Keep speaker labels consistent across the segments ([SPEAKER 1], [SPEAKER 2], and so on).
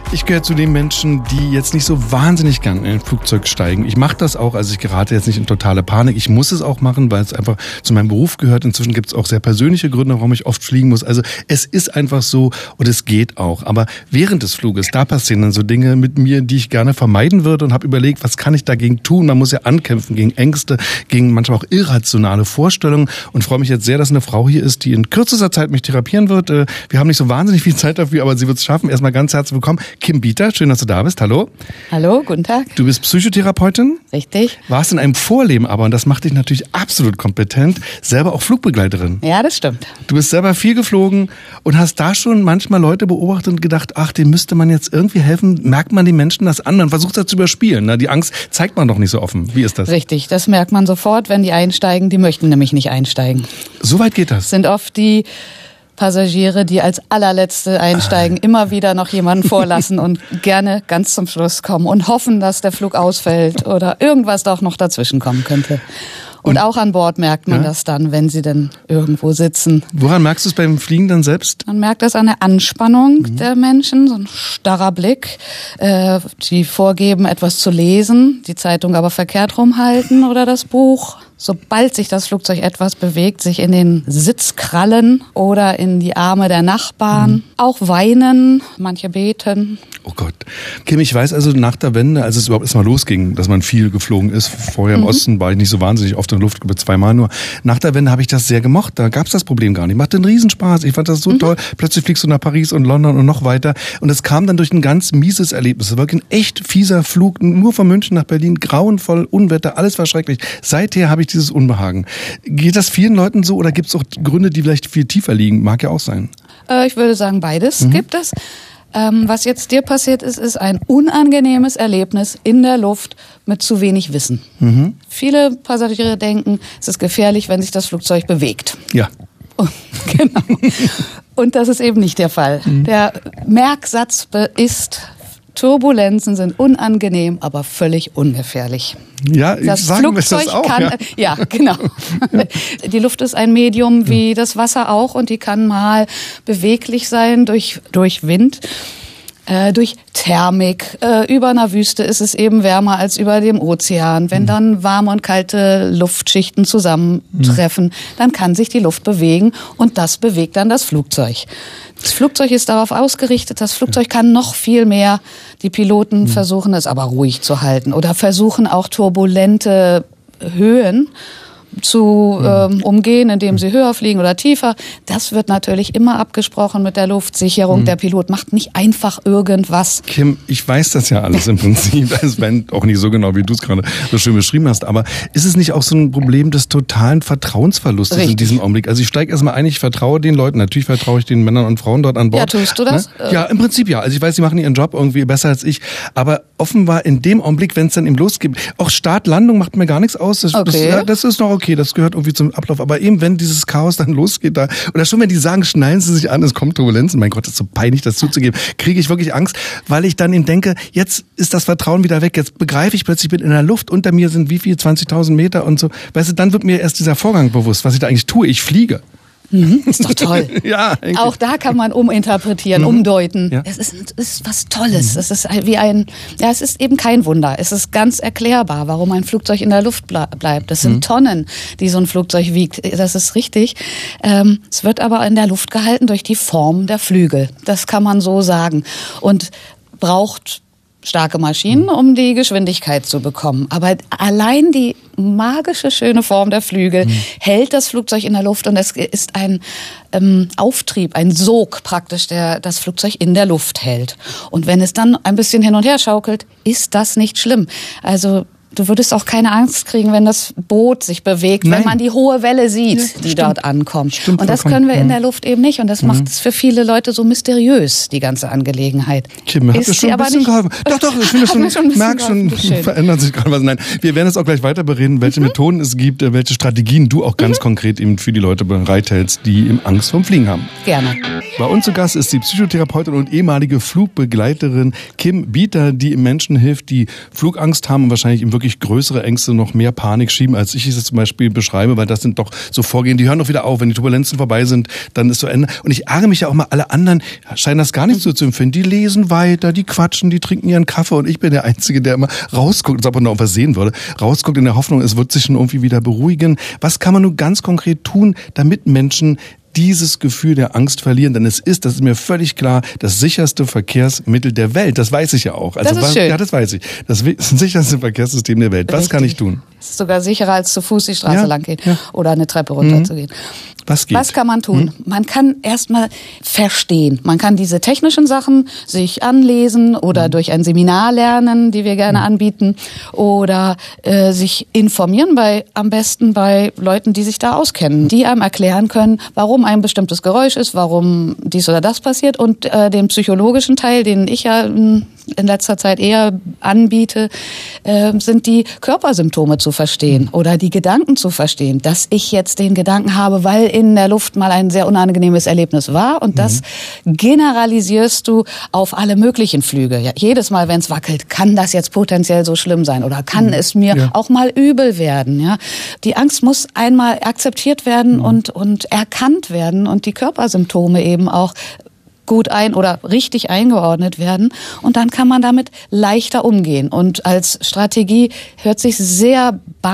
[SPEAKER 1] Ich gehöre zu den Menschen, die jetzt nicht so wahnsinnig gern in ein Flugzeug steigen. Ich mache das auch, also ich gerate jetzt nicht in totale Panik. Ich muss es auch machen, weil es einfach zu meinem Beruf gehört. Inzwischen gibt es auch sehr persönliche Gründe, warum ich oft fliegen muss. Also es ist einfach so und es geht auch. Aber während des Fluges, da passieren dann so Dinge mit mir, die ich gerne vermeiden würde und habe überlegt, was kann ich dagegen tun? Man muss ja ankämpfen gegen Ängste, gegen manchmal auch irrationale Vorstellungen und freue mich jetzt sehr, dass eine Frau hier ist, die in kürzester Zeit mich therapieren wird. Wir haben nicht so wahnsinnig viel Zeit dafür, aber sie wird es schaffen. Erstmal ganz herzlich willkommen. Kim Bieter, schön, dass du da bist. Hallo.
[SPEAKER 2] Hallo, guten Tag.
[SPEAKER 1] Du bist Psychotherapeutin.
[SPEAKER 2] Richtig.
[SPEAKER 1] Warst in einem Vorleben aber, und das macht dich natürlich absolut kompetent, selber auch Flugbegleiterin.
[SPEAKER 2] Ja, das stimmt.
[SPEAKER 1] Du bist selber viel geflogen und hast da schon manchmal Leute beobachtet und gedacht, ach, dem müsste man jetzt irgendwie helfen. Merkt man den Menschen das an? Man versucht das zu überspielen. Ne? Die Angst zeigt man doch nicht so offen. Wie ist das?
[SPEAKER 2] Richtig, das merkt man sofort, wenn die einsteigen. Die möchten nämlich nicht einsteigen.
[SPEAKER 1] So weit geht das?
[SPEAKER 2] Sind oft die Passagiere, die als allerletzte einsteigen, immer wieder noch jemanden vorlassen und gerne ganz zum Schluss kommen und hoffen, dass der Flug ausfällt oder irgendwas doch noch dazwischen kommen könnte. Und auch an Bord merkt man das dann, wenn sie dann irgendwo sitzen.
[SPEAKER 1] Woran merkst du es beim Fliegen dann selbst?
[SPEAKER 2] Man merkt das an der Anspannung der Menschen, so ein starrer Blick, die vorgeben, etwas zu lesen, die Zeitung aber verkehrt rumhalten oder das Buch. Sobald sich das Flugzeug etwas bewegt, sich in den Sitz krallen oder in die Arme der Nachbarn. Auch weinen, manche beten.
[SPEAKER 1] Oh Gott. Kim, ich weiß also nach der Wende, als es überhaupt erstmal losging, dass man viel geflogen ist. Vorher im Osten war ich nicht so wahnsinnig oft in der Luft, über 2-mal nur. Nach der Wende habe ich das sehr gemocht. Da gab es das Problem gar nicht. Machte einen Riesenspaß. Ich fand das so toll. Plötzlich fliegst du nach Paris und London und noch weiter. Und es kam dann durch ein ganz mieses Erlebnis. Es war wirklich ein echt fieser Flug. Nur von München nach Berlin. Grauenvoll, Unwetter, alles war schrecklich. Seither habe ich dieses Unbehagen. Geht das vielen Leuten so oder gibt es auch Gründe, die vielleicht viel tiefer liegen? Mag ja auch sein.
[SPEAKER 2] Ich würde sagen, beides gibt es. Was jetzt dir passiert ist, ist ein unangenehmes Erlebnis in der Luft mit zu wenig Wissen. Viele Passagiere denken, es ist gefährlich, wenn sich das Flugzeug bewegt.
[SPEAKER 1] Ja.
[SPEAKER 2] Genau. Und das ist eben nicht der Fall. Der Merksatz ist: Turbulenzen sind unangenehm, aber völlig ungefährlich.
[SPEAKER 1] Ja,
[SPEAKER 2] das
[SPEAKER 1] sagen
[SPEAKER 2] Flugzeug
[SPEAKER 1] wir das auch,
[SPEAKER 2] kann, ja, genau. Ja. Die Luft ist ein Medium wie das Wasser auch und die kann mal beweglich sein durch Wind. Durch Thermik. Über einer Wüste ist es eben wärmer als über dem Ozean. Wenn dann warme und kalte Luftschichten zusammentreffen, dann kann sich die Luft bewegen und das bewegt dann das Flugzeug. Das Flugzeug ist darauf ausgerichtet, das Flugzeug kann noch viel mehr. Die Piloten versuchen es aber ruhig zu halten oder versuchen auch turbulente Höhen zu umgehen, indem sie höher fliegen oder tiefer. Das wird natürlich immer abgesprochen mit der Luftsicherung. Der Pilot macht nicht einfach irgendwas.
[SPEAKER 1] Kim, ich weiß das ja alles im Prinzip, also wenn auch nicht so genau, wie du es gerade so schön beschrieben hast, aber ist es nicht auch so ein Problem des totalen Vertrauensverlustes in diesem Augenblick? Also ich steige erstmal ein, ich vertraue den Leuten, natürlich vertraue ich den Männern und Frauen dort an Bord.
[SPEAKER 2] Ja, tust du das?
[SPEAKER 1] Ne? Ja, im Prinzip ja. Also ich weiß, sie machen ihren Job irgendwie besser als ich, aber offenbar in dem Augenblick, wenn es dann eben losgeht, auch Start, Landung macht mir gar nichts aus. Das ist noch okay, das gehört irgendwie zum Ablauf. Aber eben, wenn dieses Chaos dann losgeht, oder schon wenn die sagen, schnallen Sie sich an, es kommt Turbulenzen, mein Gott, das ist so peinlich, das zuzugeben, kriege ich wirklich Angst, weil ich dann eben denke, jetzt ist das Vertrauen wieder weg, jetzt begreife ich plötzlich, ich bin in der Luft, unter mir sind wie viel, 20.000 Meter und so. Weißt du, dann wird mir erst dieser Vorgang bewusst, was ich da eigentlich tue, ich fliege.
[SPEAKER 2] Ist doch toll.
[SPEAKER 1] Ja,
[SPEAKER 2] auch da kann man uminterpretieren, umdeuten. Ja. Es ist was Tolles. Es ist es ist eben kein Wunder. Es ist ganz erklärbar, warum ein Flugzeug in der Luft bleibt. Das sind Tonnen, die so ein Flugzeug wiegt. Das ist richtig. Es wird aber in der Luft gehalten durch die Form der Flügel. Das kann man so sagen. Und braucht starke Maschinen, um die Geschwindigkeit zu bekommen. Aber allein die magische, schöne Form der Flügel hält das Flugzeug in der Luft und es ist ein Auftrieb, ein Sog praktisch, der das Flugzeug in der Luft hält. Und wenn es dann ein bisschen hin und her schaukelt, ist das nicht schlimm. Also du würdest auch keine Angst kriegen, wenn das Boot sich bewegt, wenn man die hohe Welle sieht, die dort ankommt.
[SPEAKER 1] Stimmt,
[SPEAKER 2] und das können wir in der Luft eben nicht. Und das macht es für viele Leute so mysteriös, die ganze Angelegenheit.
[SPEAKER 1] Kim, hat mir schon ein bisschen geholfen. Doch, ich finde schon, merk schon, verändert sich gerade was. Nein, wir werden jetzt auch gleich weiter bereden, welche Methoden es gibt, welche Strategien du auch ganz konkret eben für die Leute bereithältst, die eben Angst vorm Fliegen haben.
[SPEAKER 2] Gerne.
[SPEAKER 1] Bei uns zu Gast ist die Psychotherapeutin und ehemalige Flugbegleiterin Kim Bieter, die Menschen hilft, die Flugangst haben und wahrscheinlich im wirklich größere Ängste, noch mehr Panik schieben, als ich es zum Beispiel beschreibe, weil das sind doch so Vorgehen, die hören doch wieder auf. Wenn die Turbulenzen vorbei sind, dann ist so Ende. Und ich ärgere mich ja auch mal, alle anderen scheinen das gar nicht so zu empfinden. Die lesen weiter, die quatschen, die trinken ihren Kaffee und ich bin der Einzige, der immer rausguckt, als ob er noch was sehen würde, rausguckt in der Hoffnung, es wird sich schon irgendwie wieder beruhigen. Was kann man nun ganz konkret tun, damit Menschen dieses Gefühl der Angst verlieren? Denn es ist, das ist mir völlig klar, das sicherste Verkehrsmittel der Welt. Das weiß ich ja auch. Also,
[SPEAKER 2] das ist schön.
[SPEAKER 1] Ja, das weiß ich. Das sicherste Verkehrssystem der Welt. Was
[SPEAKER 2] Richtig.
[SPEAKER 1] kann ich tun?
[SPEAKER 2] Es ist sogar sicherer, als zu Fuß die Straße lang gehen oder eine Treppe runterzugehen.
[SPEAKER 1] Was geht?
[SPEAKER 2] Was kann man tun? Man kann erstmal verstehen. Man kann diese technischen Sachen sich anlesen oder durch ein Seminar lernen, die wir gerne anbieten, oder sich informieren am besten bei Leuten, die sich da auskennen, die einem erklären können, warum ein bestimmtes Geräusch ist, warum dies oder das passiert, und den psychologischen Teil, den ich ja in letzter Zeit eher anbiete, sind die Körpersymptome zu verstehen oder die Gedanken zu verstehen, dass ich jetzt den Gedanken habe, weil in der Luft mal ein sehr unangenehmes Erlebnis war, und das generalisierst du auf alle möglichen Flüge. Ja, jedes Mal, wenn es wackelt, kann das jetzt potenziell so schlimm sein oder kann es mir auch mal übel werden. Ja? Die Angst muss einmal akzeptiert werden und erkannt werden und die Körpersymptome eben auch gut oder richtig eingeordnet werden, und dann kann man damit leichter umgehen. Und als Strategie hört sich sehr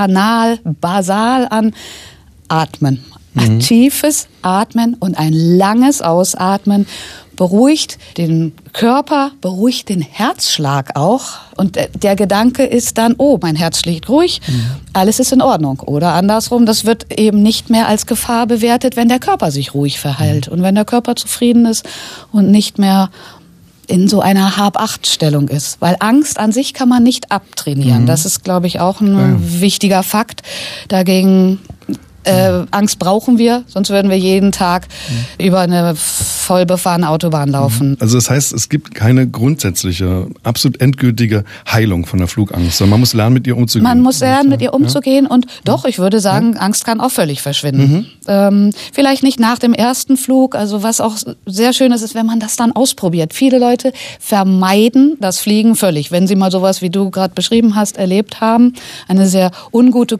[SPEAKER 2] basal an: Atmen. Ein tiefes Atmen und ein langes Ausatmen beruhigt den Körper, beruhigt den Herzschlag auch. Und der Gedanke ist dann, oh, mein Herz schlägt ruhig, alles ist in Ordnung. Oder andersrum, das wird eben nicht mehr als Gefahr bewertet, wenn der Körper sich ruhig verhält und wenn der Körper zufrieden ist und nicht mehr in so einer Hab-Acht-Stellung ist. Weil Angst an sich kann man nicht abtrainieren. Das ist, glaube ich, auch ein wichtiger Fakt. Dagegen Angst brauchen wir, sonst würden wir jeden Tag über eine voll befahrene Autobahn laufen.
[SPEAKER 1] Also das heißt, es gibt keine grundsätzliche, absolut endgültige Heilung von der Flugangst, sondern man muss lernen, mit ihr umzugehen.
[SPEAKER 2] Man muss lernen, mit ihr umzugehen, und doch, ich würde sagen, Angst kann auch völlig verschwinden. Vielleicht nicht nach dem ersten Flug, also was auch sehr schön ist, wenn man das dann ausprobiert. Viele Leute vermeiden das Fliegen völlig, wenn sie mal sowas, wie du gerade beschrieben hast, erlebt haben, eine sehr ungute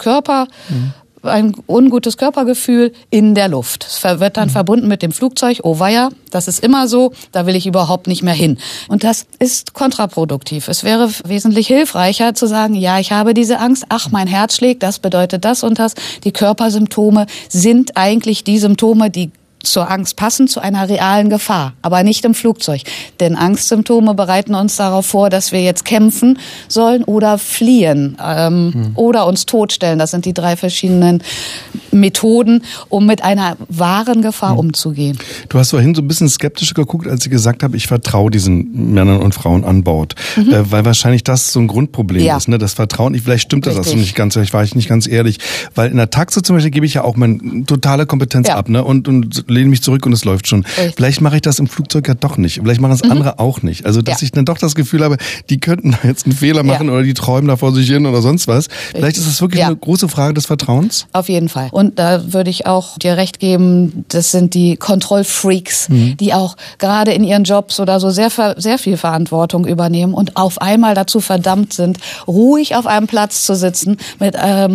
[SPEAKER 2] ein ungutes Körpergefühl in der Luft. Es wird dann verbunden mit dem Flugzeug. Oh weia, das ist immer so, da will ich überhaupt nicht mehr hin. Und das ist kontraproduktiv. Es wäre wesentlich hilfreicher zu sagen, ja, ich habe diese Angst, ach, mein Herz schlägt, das bedeutet das und das. Die Körpersymptome sind eigentlich die Symptome, die zur Angst passen, zu einer realen Gefahr, aber nicht im Flugzeug. Denn Angstsymptome bereiten uns darauf vor, dass wir jetzt kämpfen sollen oder fliehen oder uns totstellen. Das sind die 3 verschiedenen Methoden, um mit einer wahren Gefahr umzugehen.
[SPEAKER 1] Du hast vorhin so ein bisschen skeptisch geguckt, als ich gesagt habe, ich vertraue diesen Männern und Frauen an Bord. Weil wahrscheinlich das so ein Grundproblem ist, ne? Das Vertrauen. Vielleicht stimmt das so nicht ganz, vielleicht war ich nicht ganz ehrlich. Weil in der Taxe zum Beispiel gebe ich ja auch meine totale Kompetenz ab, ne? Und lehne mich zurück und es läuft schon. Richtig. Vielleicht mache ich das im Flugzeug ja doch nicht. Vielleicht machen es andere auch nicht. Also, dass ich dann doch das Gefühl habe, die könnten da jetzt einen Fehler machen oder die träumen da vor sich hin oder sonst was. Vielleicht ist es wirklich eine große Frage des Vertrauens.
[SPEAKER 2] Auf jeden Fall. Und da würde ich auch dir recht geben, das sind die Kontrollfreaks, die auch gerade in ihren Jobs oder so sehr viel Verantwortung übernehmen und auf einmal dazu verdammt sind, ruhig auf einem Platz zu sitzen mit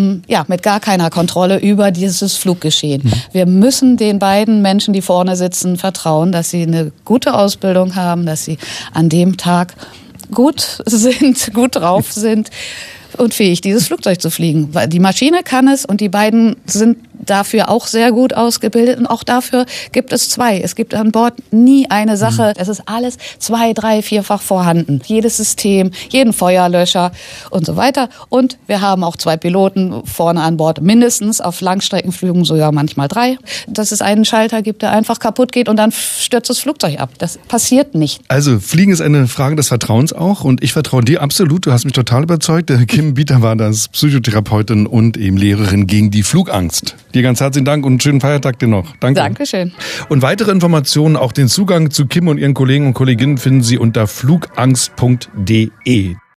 [SPEAKER 2] gar keiner Kontrolle über dieses Fluggeschehen. Wir müssen den beiden Menschen, die vorne sitzen, vertrauen, dass sie eine gute Ausbildung haben, dass sie an dem Tag gut drauf sind und fähig, dieses Flugzeug zu fliegen. Weil die Maschine kann es und die beiden sind dafür auch sehr gut ausgebildet, und auch dafür gibt es 2. Es gibt an Bord nie eine Sache. Es ist alles 2-, 3-, 4-fach vorhanden. Jedes System, jeden Feuerlöscher und so weiter. Und wir haben auch 2 Piloten vorne an Bord, mindestens auf Langstreckenflügen sogar manchmal 3. Dass es einen Schalter gibt, der einfach kaputt geht und dann stürzt das Flugzeug ab. Das passiert nicht.
[SPEAKER 1] Also Fliegen ist eine Frage des Vertrauens auch, und ich vertraue dir absolut. Du hast mich total überzeugt. Kim Bieter war das, Psychotherapeutin und eben Lehrerin gegen die Flugangst. Dir ganz herzlichen Dank und einen schönen Feiertag dir noch. Danke.
[SPEAKER 2] Dankeschön.
[SPEAKER 1] Und weitere Informationen, auch den Zugang zu Kim und ihren Kollegen und Kolleginnen, finden Sie unter flugangst.de.